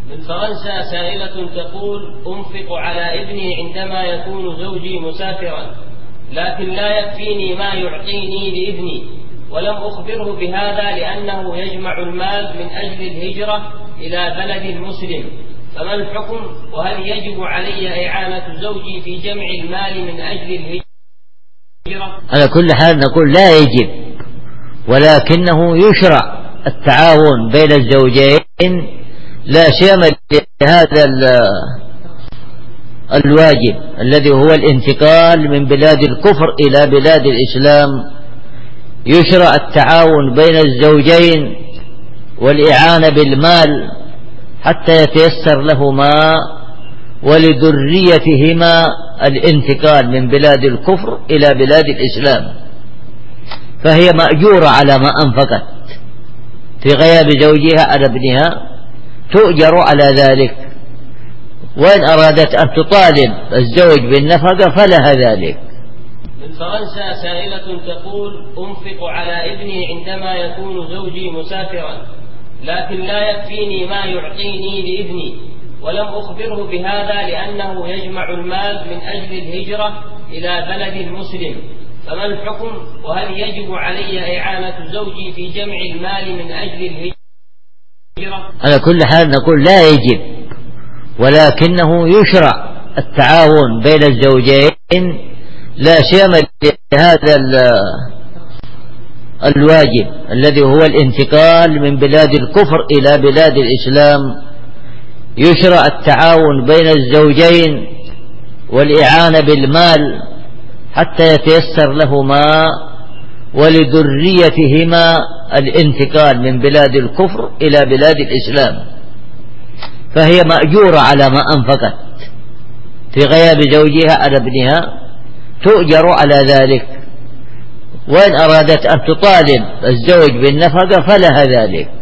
من فرنسا سائلة تقول: أنفق على ابني عندما يكون زوجي مسافرا، لكن لا يكفيني ما يعطيني لابني، ولم أخبره بهذا لأنه يجمع المال من أجل الهجرة إلى بلد مسلم، فما الحكم؟ وهل يجب علي إعانة زوجي في جمع المال من أجل الهجرة؟ على كل حال نقول لا يجب، ولكنه يشرع التعاون بين الزوجين، لا سيما لهذا الواجب الذي هو الانتقال من بلاد الكفر إلى بلاد الإسلام. يشرع التعاون بين الزوجين والإعانة بالمال حتى يتيسر لهما ولذريتهما الانتقال من بلاد الكفر إلى بلاد الإسلام، فهي مأجورة على ما أنفقت في غياب زوجها على ابنها، تؤجر على ذلك، وإن أرادت أن تطالب الزوج بالنفقة فلها ذلك. من فرنسا سائلة تقول: أنفق على ابني عندما يكون زوجي مسافرا، لكن لا يكفيني ما يعطيني لابني، ولم أخبره بهذا لأنه يجمع المال من أجل الهجرة إلى بلد مسلم، فما الحكم؟ وهل يجب علي إعانة زوجي في جمع المال من أجل الهجرة؟ على كل حال نقول لا يجب، ولكنه يشرع التعاون بين الزوجين، لا سيما لهذا الواجب الذي هو الانتقال من بلاد الكفر إلى بلاد الإسلام. يشرع التعاون بين الزوجين والإعانة بالمال حتى يتيسر لهما ولذريتهما الانتقال من بلاد الكفر إلى بلاد الإسلام، فهي مأجورة على ما أنفقت في غياب زوجها على ابنها، تؤجر على ذلك، وإن أرادت أن تطالب الزوج بالنفقة فلها ذلك.